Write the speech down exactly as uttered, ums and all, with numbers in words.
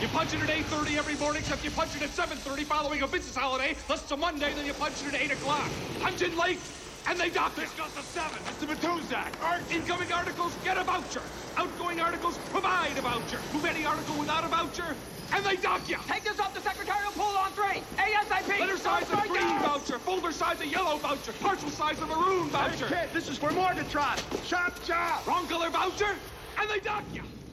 You punch it at eight thirty every morning, except you punch it at seven thirty following a business holiday, unless it's a Monday, then you punch it at eight o'clock. Punch in late, and they dock you. This goes to seven. Mister Matuzak. Incoming articles, get a voucher. Outgoing articles, provide a voucher. Move any article without a voucher, and they dock you. Take this off the secretarial pool on three. ASAP. Letter size of Strike green out. voucher, folder size of yellow voucher, partial size of maroon voucher. Hey, kid, this is for Morgatron. Chop, chop. Wrong color voucher, and they dock you.